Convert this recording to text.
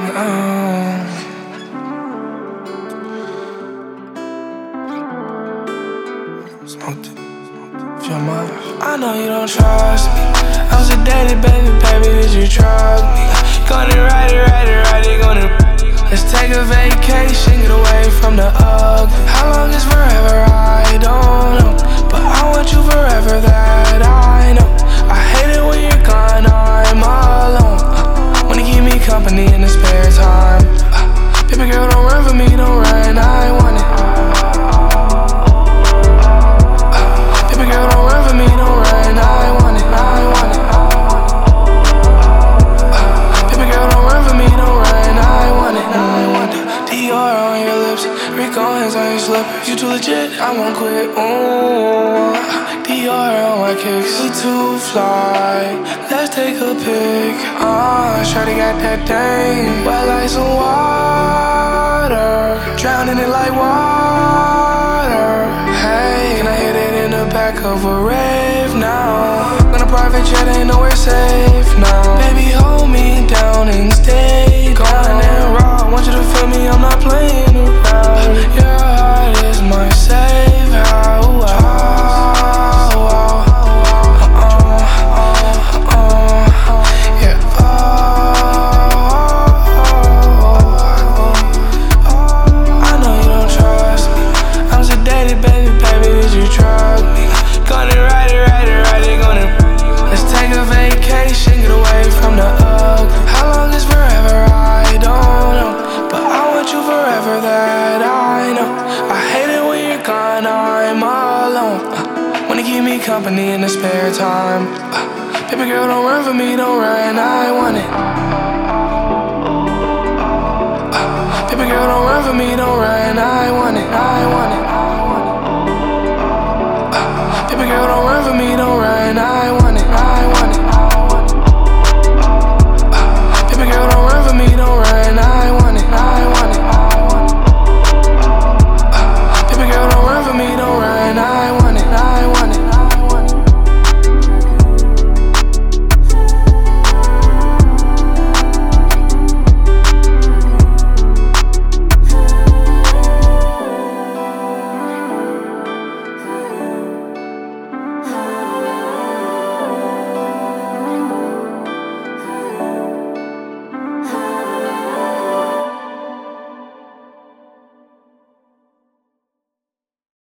Smoked it. Feel my I know you don't trust me. I'm sedated, baby, did you trust me? Gonna ride it, gonna. Let's take a vacation, get away from the ugly. How long is forever? I don't know, but I want you forever, that I know. I hate it when you're gone, I'm alone. Wanna keep me company in the spare time. Baby girl, don't run for me, don't run, I want it. Baby girl, don't run for me, don't run, I want it, I want it. Baby girl, don't run for me, don't run, I want it, I want it. Dior on your lips, Rico hands on your slippers. You too legit, I won't quit, ooh. Dior on my kicks, we too fly. Let's take a pic, shawty got that thing wet like some water, drowning it like water. Hey, can I hit it in the back of a rave now? On a private jet, ain't nowhere safe now. Baby, hold me down and stay down and raw. Want you to feel me, I'm not playing around. Your heart is my safe house. Company in the spare time. Baby girl, don't run for me, don't run, I want it. Baby girl, don't run for me, don't run, I want it, I want it. Baby girl, don't run for me, don't run, I want it.